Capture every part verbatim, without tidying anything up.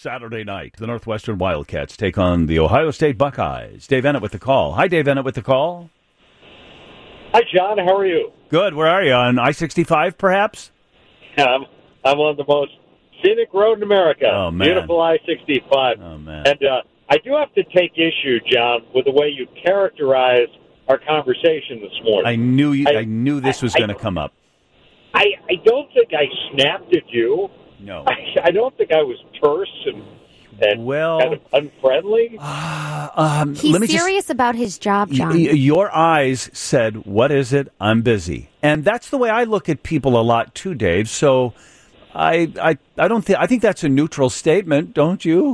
Saturday night. The Northwestern Wildcats take on the Ohio State Buckeyes. Dave Ennett with the call. Hi, Dave Ennett with the call. Hi, John. How are you? Good. Where are you? On I sixty-five, perhaps? I'm, I'm on the most scenic road in America. Oh, man. Beautiful I sixty-five. Oh, man. And uh, I do have to take issue, John, with the way you characterize our conversation this morning. I knew you, I, I knew this was going to come up. I, I don't think I snapped at you. No. I, I don't think I was terse and, and well, kind of unfriendly. Uh, um, He's let me serious just, about his job, John. y- your eyes said, "What is it? I'm busy," and that's the way I look at people a lot too, Dave. So, I, I, I don't think I think that's a neutral statement, don't you?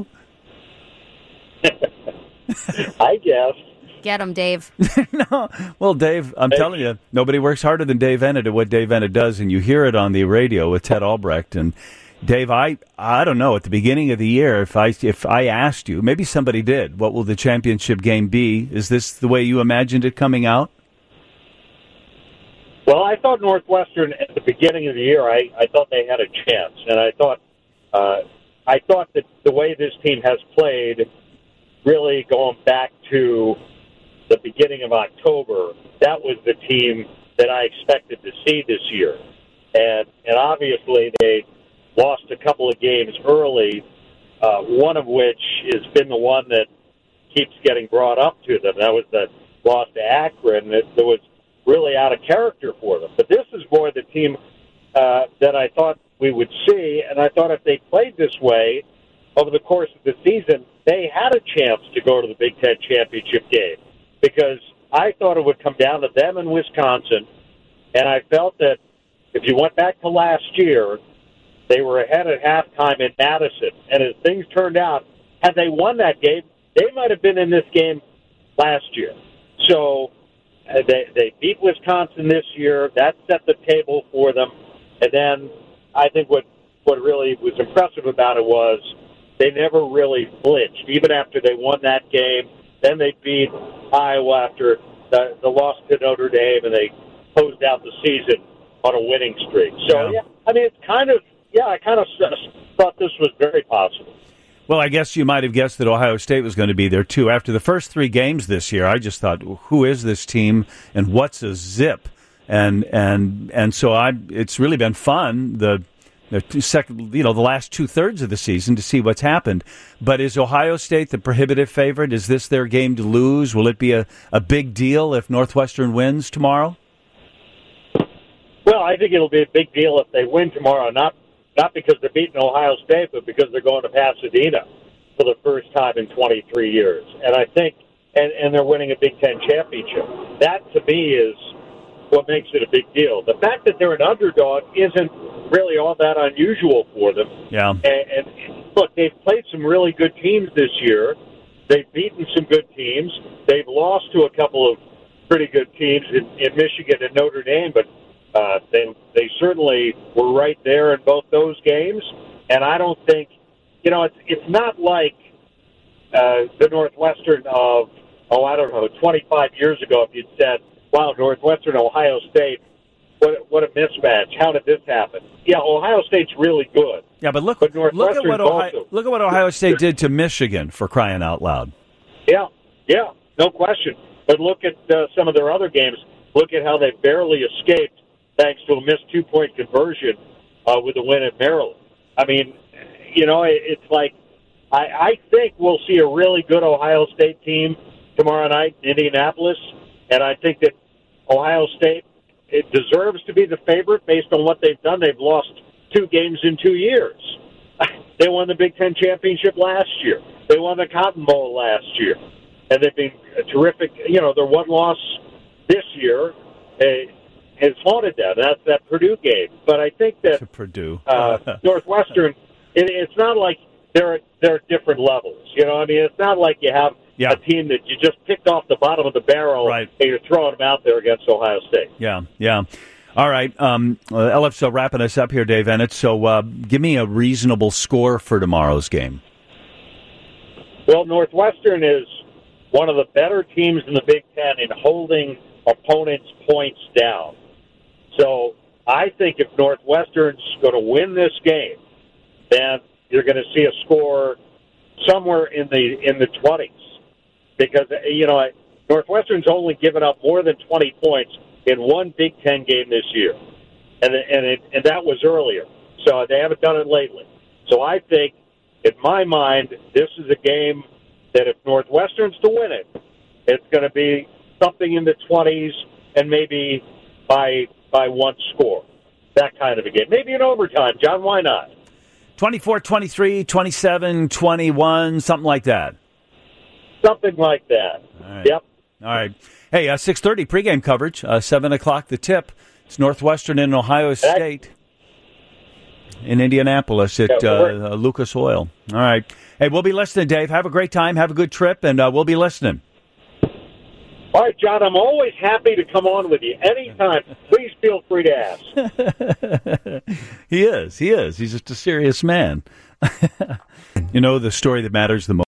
I guess. Get him, Dave. No. Well, Dave, I'm Thank telling you, nobody works harder than Dave Ennett at what Dave Ennett does, and you hear it on the radio with Ted Albrecht. And Dave, I I don't know, at the beginning of the year, if I if I asked you, maybe somebody did, what will the championship game be? Is this the way you imagined it coming out? Well, I thought Northwestern at the beginning of the year, I, I thought they had a chance, and I thought uh, I thought that the way this team has played, really going back to the beginning of October, that was the team that I expected to see this year, and and obviously they lost a couple of games early, uh, one of which has been the one that keeps getting brought up to them. That was the loss to Akron. That, that was really out of character for them. But this is more the team uh, that I thought we would see, and I thought if they played this way over the course of the season, they had a chance to go to the Big Ten championship game, because I thought it would come down to them in Wisconsin, and I felt that if you went back to last year, they were ahead at halftime in Madison, and as things turned out, had they won that game, they might have been in this game last year. So uh, they, they beat Wisconsin this year. That set the table for them. And then I think what, what really was impressive about it was they never really flinched, even after they won that game. Then they beat Iowa after the, the loss to Notre Dame, and they closed out the season on a winning streak. So, yeah, Yeah. I mean, it's kind of, yeah, I kind of thought this was very possible. Well, I guess you might have guessed that Ohio State was going to be there, too. After the first three games this year, I just thought, who is this team and what's a zip? And and and so I, it's really been fun, the, the two second, you know, the last two-thirds of the season to see what's happened. But is Ohio State the prohibitive favorite? Is this their game to lose? Will it be a, a big deal if Northwestern wins tomorrow? Well, I think it'll be a big deal if they win tomorrow, not not because they're beating Ohio State, but because they're going to Pasadena for the first time in twenty-three years. And I think, and, and they're winning a Big Ten championship. That, to me, is what makes it a big deal. The fact that they're an underdog isn't really all that unusual for them. Yeah. And, and look, they've played some really good teams this year. They've beaten some good teams. They've lost to a couple of pretty good teams in, in Michigan and Notre Dame, but Uh, they they certainly were right there in both those games, and I don't think, you know, it's it's not like uh, the Northwestern of, oh, I don't know, twenty-five years ago if you'd said, wow, Northwestern, Ohio State, what what a mismatch. How did this happen? Yeah, Ohio State's really good. Yeah, but look, But look at what Northwestern's Ohio, also- look at what Ohio State did to Michigan, for crying out loud. Yeah, yeah, no question. But look at uh, some of their other games. Look at how they barely escaped thanks to a missed two-point conversion uh, with a win at Maryland. I mean, you know, it, it's like I, I think we'll see a really good Ohio State team tomorrow night in Indianapolis, and I think that Ohio State, it deserves to be the favorite based on what they've done. They've lost two games in two years. They won the Big Ten championship last year. They won the Cotton Bowl last year, and they've been terrific. You know, their one loss this year uh, has haunted them. That's that Purdue game. But I think that To Purdue. uh, Northwestern, it, it's not like they're they're at different levels. You know, I mean, it's not like you have Yeah. a team that you just picked off the bottom of the barrel Right. and you're throwing them out there against Ohio State. Yeah, yeah. All right. Um, uh, L F's uh, wrapping us up here, Dave Ennett. So uh, give me a reasonable score for tomorrow's game. Well, Northwestern is one of the better teams in the Big Ten in holding opponents' points down. So I think if Northwestern's going to win this game, then you're going to see a score somewhere in the in the twenties because you know Northwestern's only given up more than twenty points in one Big Ten game this year, and and it, and that was earlier. So they haven't done it lately. So I think, in my mind, this is a game that if Northwestern's to win it, it's going to be something in the twenties and maybe by by one score. That kind of a game. Maybe in overtime. John, why not? twenty-four twenty-three, twenty-seven twenty-one, something like that. Something like that. All right. Yep. All right. Hey, uh, six thirty pregame coverage, uh, seven o'clock the tip. It's Northwestern in Ohio State in Indianapolis at uh, uh, Lucas Oil. All right. Hey, we'll be listening, Dave. Have a great time. Have a good trip, and uh, we'll be listening. All right, John, I'm always happy to come on with you. Anytime, please feel free to ask. He is. He is. He's just a serious man. You know, the story that matters the most.